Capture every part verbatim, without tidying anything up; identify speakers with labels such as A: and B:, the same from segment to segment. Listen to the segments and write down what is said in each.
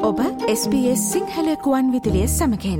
A: ඔබ S B S Sinhala ගුවන් විදුලිය සමගින්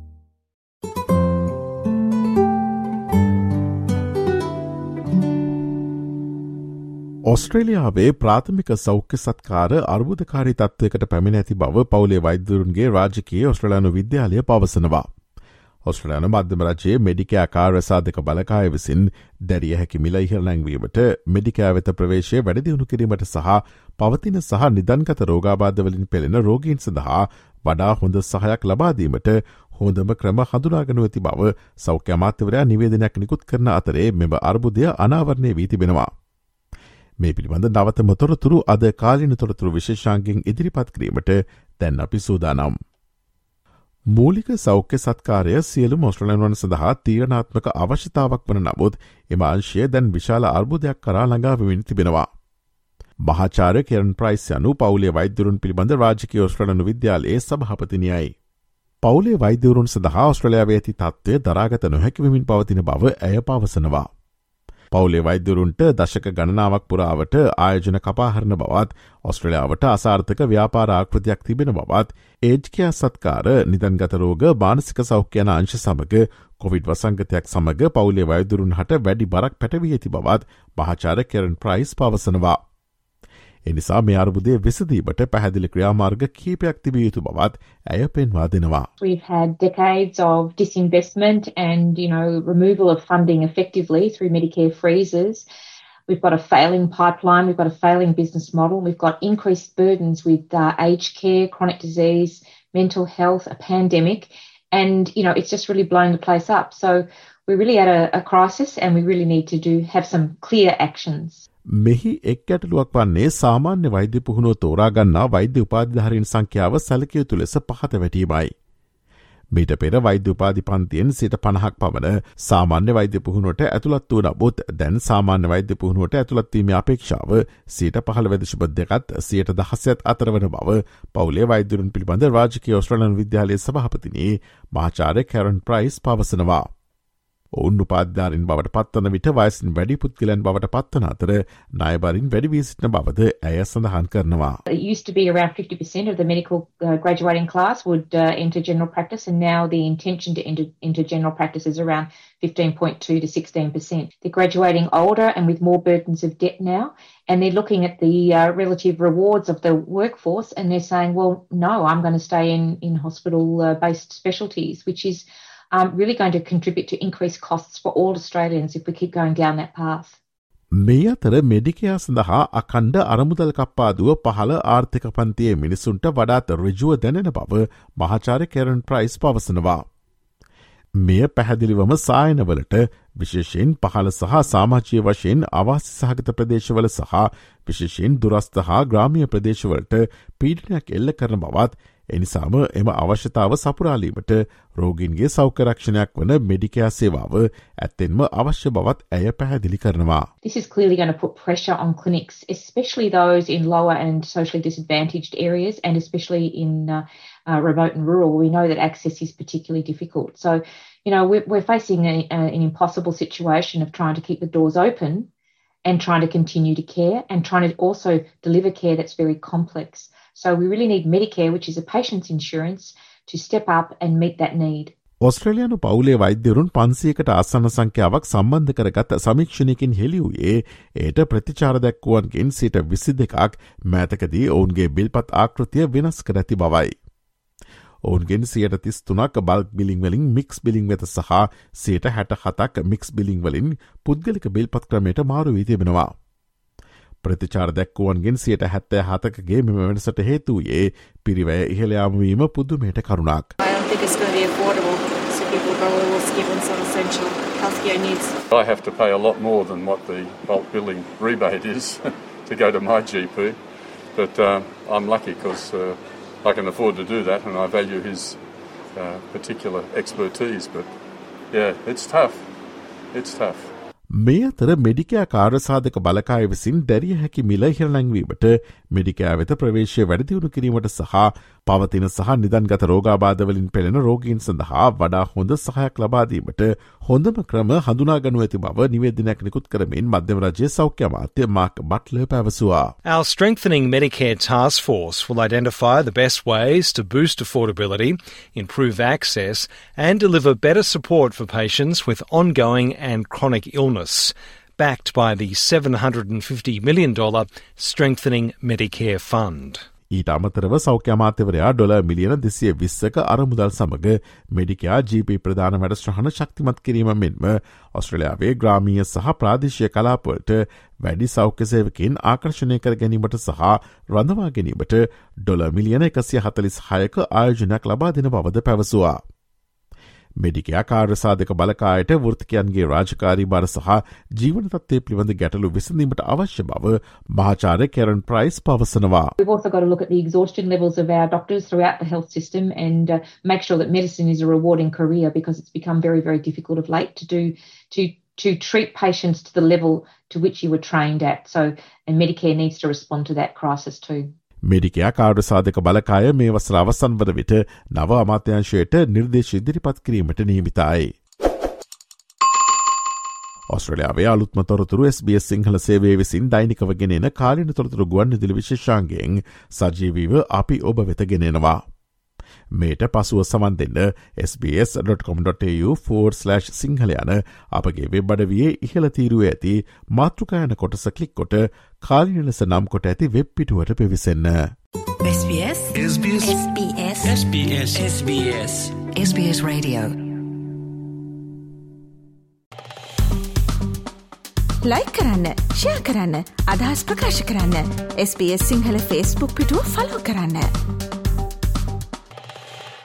B: ඔස්ට්‍රේලියාවේ ප්‍රාථමික සෞඛ්‍ය සත්කාර අර්බුදකාරී තත්ත්වයකට පැමිණ ඇති බව පවුලේ වෛද්‍යවරුන්ගේ රාජකීය ඔස්ට්‍රේලියානු විද්‍යාලය පවසනවා. ඔස්ට්‍රේලියානු මධ්‍යම රජයේ මෙඩිකෑ කාර්යසාධක බලකාය විසින් දැරිය හැකි මිල ඉහළ නැංවීමට මෙඩිකෑ වෙත ප්‍රවේශය වැඩිදියුණු කිරීමට සහ පවතින සහ නිදන්ගත රෝගාබාධවලින් පෙළෙන රෝගීන් සඳහා වඩා හොඳ සහයක් ලබා දීමට හොඳම ක්‍රම හඳුනාගෙන ඇති බව සෞඛ්‍ය අමාත්‍යවරයා නිවේදනයක් නිකුත් කරන අතරේ මෙම අර්බුදය අනාවරණය වී තිබෙනවා. මේ පිළිබඳ නවතම තොරතුරු අද කාලීන තොරතුරු විශේෂාංගයෙන් ඉදිරිපත් කිරීමට දැන් අපි සූදානම්. මූලික සෞඛ්‍ය සත්කාරය සියලුම ඔස්ට්‍රේලියානුවන් සඳහා තීරණාත්මක අවශ්‍යතාවක් වන නමුත් එම අංශය දැන් විශාල අර්බුදයක් කරා ළඟා වෙමින් තිබෙනවා. මහාචාර්ය කෙරන් ප්‍රයිස් යනු පවුලේ වෛද්‍යවරුන් පිළිබඳ රාජකීය ඔස්ට්‍රේලියානු විද්‍යාලයේ සභාපතිනියයි. පවුලේ වෛද්‍යවරුන් සඳහා ඔස්ට්‍රේලියාවේ ඇති තත්ත්වය දරාගත නොහැකි වෙමින් පවතින බව ඇය පවසනවා. පවුලේ වෛද්‍යවරුන්ට දශක ගණනාවක් පුරාවට ආයෝජන කපාහරන බවත් ඔස්ට්‍රේලියාවට අසාර්ථක ව්‍යාපාර ආකෘතියක් තිබෙන බවත් ඒජ්කයා සත්කාර නිදන්ගත රෝග මානසික සෞඛ්‍ය යන අංශ සමග කොවිඩ් වසංගතයක් සමග පවුලේ වෛද්‍යවරුන් හට වැඩි බරක් පැටවී ඇති බවත් මහාචාර්ය කෙරන් ප්‍රයිස් පවසනවා. එනිසා මේ අර්බුදය විසඳීමට පැහැදිලි ක්‍රියාමාර්ග කීපයක් තිබිය යුතු බවත් ඇය පෙන්වා දෙනවා.
C: We've had decades of disinvestment and, you know, removal of funding effectively through Medicare freezes. We've got a failing pipeline, we've got a failing business model, we've got increased burdens with uh, aged care, chronic disease, mental health, a pandemic, and, you know, it's just really blown the place up. So we're really at a, a crisis and we really need to do have some clear actions.
B: මෙහි එක් ගැටලුවක් වන්නේ සාමාන්‍ය වෛද්‍ය පුහුණුව තෝරාගන්නා වෛද්‍ය උපාධිධාරීන් සංඛ්‍යාව සැලකිය යුතු ලෙස පහත වැටීමයි. මීට පෙර වෛද්‍ය උපාධි පන්තියෙන් සිට පණහක් පමණ සාමාන්‍ය වෛද්‍ය පුහුණුවට ඇතුළත් වූ නමුත් දැන් සාමාන්‍ය වෛද්‍ය පුහුණුවට ඇතුළත් වීමේ අපේක්ෂාව සිට පහළ දශමික දෙකත් සියයට දහසත් අතර වන බව පවුලේ වෛද්‍යවරුන් පිළිබඳ රාජකීය ඔස්ට්‍රේලියානු විද්‍යාලයේ සභාපතිනි මහාචාර්ය කෙරන් ප්‍රයිස් පවසනවා. ඔවුන් උපාධිධාරීන් බවට පත්වන විට වයසින් වැඩි පුද්ගලයන් බවට පත්වන අතර ණයබරින් වැඩි වී සිටින බවද ඇය සඳහන් කරනවා.
C: It used to be around fifty percent of the medical uh, graduating class would uh, enter general practice, and now the intention to enter into general practice is around fifteen point two to sixteen percent. They're graduating older and with more burdens of debt now, and they're looking at the uh, relative rewards of the workforce, and they're saying, well, no, I'm going to stay in, in hospital-based uh, specialties, which is Um, really going to contribute to increased costs for all Australians if we keep going down that path.
B: මේ අතර මෙඩිකයා සඳහා අකණ්ඩ අරමුදල් කප්පාදුව පහළ ආර්ථික පන්තියේ මිනිසුන්ට වඩාත් ඍජුව දැනෙන බව මහාචාර්ය කෙරන් ප්‍රයිස් පවසනවා. මෙය පැහැදිලිවම සායනවලට විශේෂයෙන් පහළ සහ සමාජීය වශයෙන් අවාසි සහගත ප්‍රදේශවල සහ විශේෂයෙන් දුරස්ථ හා ග්‍රාමීය ප්‍රදේශවලට පීඩනයක් එල්ල කරන බවත් එනිසාම එම අවශ්‍යතාව සපුරාලීමට රෝගීන්ගේ සෞඛ්‍ය රක්ෂණයක් වන මෙඩිකයා සේවාව ඇත්තෙන්ම අවශ්‍ය බවත් ඇය පැහැදිලි කරනවා.
C: This is clearly going to put pressure on clinics, especially those in lower and socially disadvantaged areas, and especially in uh, uh, remote and rural. We know that access is particularly difficult. So, you know, we're, we're facing a, a, an impossible situation of trying to keep the doors open and trying to continue to care and trying to also deliver care that's very complex. So we really need Medicare, which is a patient's insurance, to step up and meet that need.
B: ඔස්ට්‍රේලියානු පවුලේ වෛද්‍යවරුන් පන්සියකට ආසන්න සංඛ්‍යාවක් සම්බන්ධ කරගත් සමීක්ෂණයකින් හෙළි වූයේ එයට ප්‍රතිචාර දැක්වුවන්ගෙන් සිට විසි දෙකක් මෑතකදී ඔවුන්ගේ බිල්පත් ආකෘතිය වෙනස් කර ඇති බවයි. ඔවුන්ගෙන් සියයට තිස් තුනක් බල්ක් බිලිං වලින් මික්ස් බිලිං වෙත සහ සියයට හැට හතක් මික්ස් බිලිං වලින් පුද්ගලික බිල්පත් ක්‍රමයට මාරු වී තිබෙනවා. ප්‍රතිචාර දැක්වුවන්ගෙන් සියයට හැත්තෑ හතකගේ මෙම වෙනසට හේතුයේ පිරිවැය ඉහළ යාම වීම පුදුමයට කරුණක්.
D: I don't think it's going to be affordable, so people probably will skip on some essential healthcare needs.
E: I have to pay a lot more than what the bulk billing rebate is to go to my G P, but uh, I'm lucky because uh, I can afford to do that and I value his uh, particular expertise, but yeah, it's tough. It's tough.
B: මේ අතර මෙඩිකෑ කාර්යසාධක බලකාය විසින් දැරිය හැකි මිල ඉහළ නැංවීමට මෙඩිකෑ වෙත ප්‍රවේශය වැඩිදියුණු කිරීමට සහ පවතින සහ නිදන්ගත රෝගාබාධවලින් පෙළෙන රෝගීන් සඳහා වඩා හොඳ සහයක් ලබාදීමට හොඳම ක්‍රම හඳුනාගනු ඇති බව නිවේදනයක් නිකුත් කරමින් මධ්‍යම රජයේ සෞඛ්‍ය අමාත්‍ය මාක් බට්ලර් පැවසුවා.
F: Our Strengthening Medicare Task Force will identify the best ways to boost affordability, improve access and deliver better support for patients with ongoing and chronic illness, backed by the seven hundred fifty million dollars Strengthening Medicare Fund.
B: ඊට අමතරව සෞඛ්‍ය අමාත්‍යවරයා dollar මිලියන දෙසිය විස්සක අරමුදල් සමග මෙඩිකයා ජීපී ප්‍රධාන වැඩසටහන ශක්තිමත් කිරීම මෙන්ම ඔස්ට්‍රේලියාවේ ග්‍රාමීය සහ ප්‍රාදේශීය කලාපවලට වැඩි සෞඛ්‍ය සේවකයන් ආකර්ෂණය කර ගැනීමට සහ රඳවා ගැනීමට ඩොලර් මිලියන එකසිය හතලිස් හයක ආයෝජනයක් ලබා දෙන බවද පැවසුවා. මෙඩිකයා කාර්යසාධක බලකායට වෘත්තිකයන්ගේ රාජකාරී බර සහ ජීවන තත්ත්වය පිළිබඳ ගැටලු විසඳීමට අවශ්‍ය බව මහාචාර්ය කෙරන් ප්‍රයිස් පවසනවා.
C: We've also got to look at the exhaustion levels of our doctors throughout the health system and uh, make sure that medicine is a rewarding career, because it's become very, very difficult of late to do to to treat patients to the level to which you were trained at. So, and Medicare needs to respond to that crisis too.
B: මෙඩිකයා කාර්යසාධක බලකාය මේ වසර අවසන් වන විට නව අමාත්‍යංශයට නිර්දේශ ඉදිරිපත් කිරීමට නියමිතයි. ඔස්ට්‍රේලියාවේ අලුත්ම තොරතුරු එස් බී එස් සිංහල සේවය විසින් දෛනිකව ගෙනෙන කාලින තොරතුරු ගුවන්විදුලි විශේෂාංගයෙන් සජීවීව අපි ඔබ වෙත ගෙනෙනවා. මේට පසුව සමන් දෙන්න S B S dot com dot A U forward slash Sinhala යන අපගේ වෙබ් අඩවියේ ඉහළ තීරුවේ ඇති මාතෘකා යන කොටස ක්ලික් කොට කාලින ලෙස නම් කොට ඇති වෙබ් පිටුවට පිවිසෙන්න.
G: S B S S B S S B S S B S S B S S B S Radio.
A: Like කරන්න, ෂෙයා කරන්න, අදහස් ප්‍රකාශ කරන්න. S B S Sinhala Facebook පිටුව ෆලෝ කරන්න.